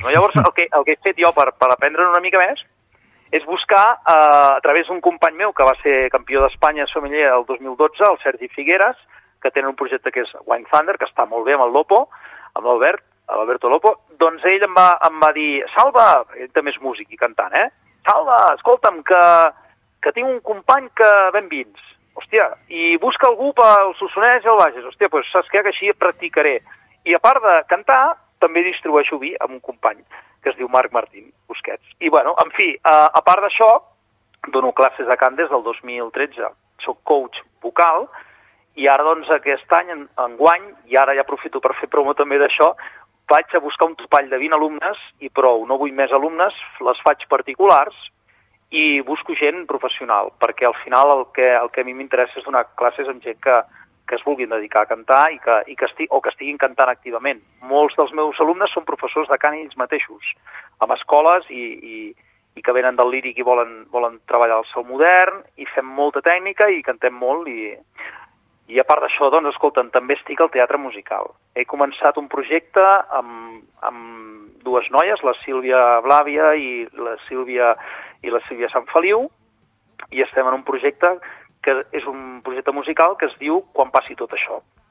no? Llavors, el que he fet jo per aprendre una mica més és buscar, a través d'un company meu que va ser campió d'Espanya sommelier el 2012, el Sergi Figueres, que tenen un projecte que és Wine Thunder, que està molt bé amb el Lopo, amb l'Alberto Lopo, doncs ell em va dir, Salva, ell també és músic i cantant, Salva, escolta'm, que tinc un company que ven vins, hòstia, i busca algú pel Solsonès i el Bages, hòstia, doncs saps què, que així practicaré. I a part de cantar, també distribueixo vi amb un company, que es diu Marc Martín Busquets. I, bueno, en fi, a part d'això, dono classes de cant des del 2013. Soc coach vocal, i ara, doncs, aquest any, enguany, i ara ja aprofito per fer promo també d'això, vaig a buscar un topall de 20 alumnes, i prou, no vull més alumnes, les faig particulars, i busco gent professional, perquè al final el que a mi m'interessa és donar classes amb gent que es vulguin dedicar a cantar i que estiguin cantant activament. Molts dels meus alumnes són professors de cant ells mateixos, amb escoles i que venen del líric i volen treballar el so modern, i fem molta tècnica i cantem molt, i a part d'això, doncs, escolta'm, també estic al teatre musical. He començat un projecte amb dues noies, la Sílvia Blàvia i la Sílvia Sant Feliu, i estem en un projecte que és un projecte musical que es diu Quan passi tot això.